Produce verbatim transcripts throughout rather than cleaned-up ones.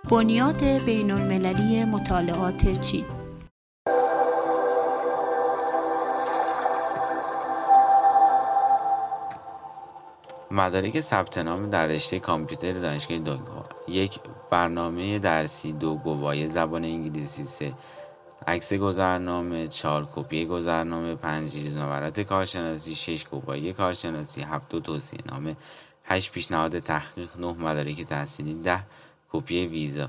بنیاد بین المللی مطالعات چین. مدارک ثبت نام در رشته کامپیوتر دانشگاه دونگوا: یک، برنامه درسی. دو، گواهی زبان انگلیسی. سه، عکس گذرنامه. چهار، کپی گذرنامه. پنج، ریزنمرات کارشناسی. شش، گواهی کارشناسی. هفت، دو توصیه نامه. هشت، پیشنهاد تحقیق. نه، مدارک تحصیلی. ده، کپی ویزا.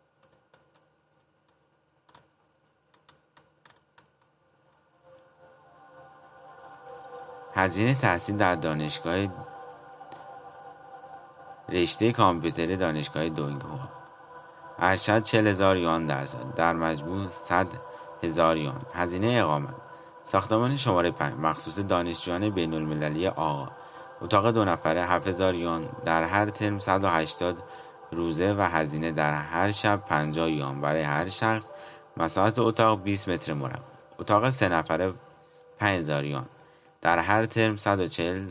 هزینه تحصیل در دانشگاه رشته کامپیوتر دانشگاه دونگوا: ارشد چهل هزار یوان در سال، در مجموع صد هزار یوان. هزینه اقامت: ساختمان شماره پنج مخصوص دانشجویان بین المللی آقا، اتاق دو نفره هفت هزار یوان، در هر ترم صد و هشتاد روزه و هزینه در هر شب پنجاه یوان برای هر شخص. مساحت اتاق بیست متر مربع. اتاق سه نفره پنج هزار یوان، در هر ترم صد و چهل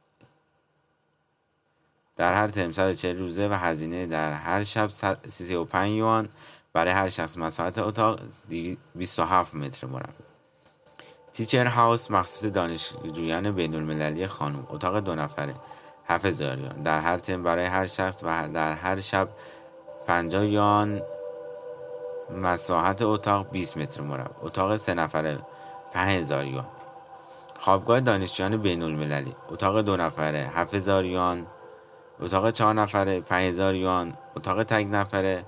در هر ترم صد و چهل روزه و هزینه در هر شب سی و پنج یوان برای هر شخص. مساحت اتاق بیست و هفت متر مربع. تیچر هاوس مخصوص دانشجویان بین المللی خانم، اتاق دو نفره هفت هزار یوان، در هر ترم برای هر شخص و در هر شب پنجاه یوان. مساحت اتاق بیست متر مربع. اتاق سه نفره پنج هزار یوان. خوابگاه دانشجویان بین المللی: اتاق دو نفره هفت هزار یوان، اتاق چهار نفره پنج هزار یوان، اتاق تک نفره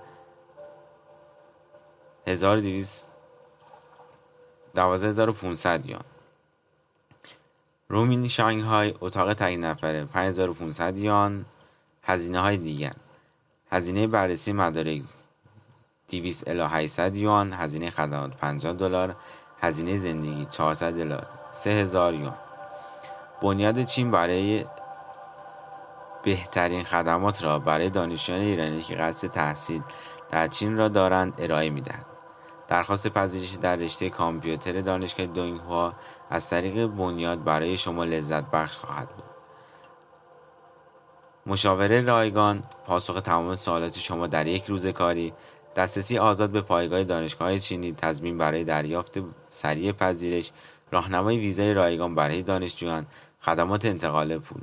هزار و دویست دوازده هزار و پانصد یوان. رومین شانگهای: اتاق تک نفره پنج هزار و پانصد یوان. هزینه های دیگر: هزینه بررسی مدارک دویست الی هشتصد یوان، هزینه خدمات پنجاه دلار، هزینه زندگی چهارصد الی سه هزار یوان. بنیاد چین برای بهترین خدمات را برای دانشجویان ایرانی که قصد تحصیل در چین را دارند ارائه می‌دهد. درخواست پذیرش در رشته کامپیوتر دانشگاه دونگوا از طریق بنیاد برای شما لذت بخش خواهد بود. مشاوره رایگان، پاسخ تمام سوالات شما در یک روز کاری، دسترسی آزاد به پایگاه دانشگاه چینی، تضمین برای دریافت سریع پذیرش، راهنمای ویزای رایگان برای دانشجویان، خدمات انتقال پول.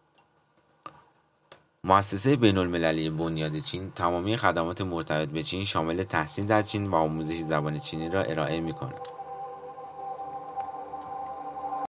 مؤسسه بین المللی بنیاد چین تمامی خدمات مرتبط به چین شامل تحصیل در چین و آموزش زبان چینی را ارائه می کند.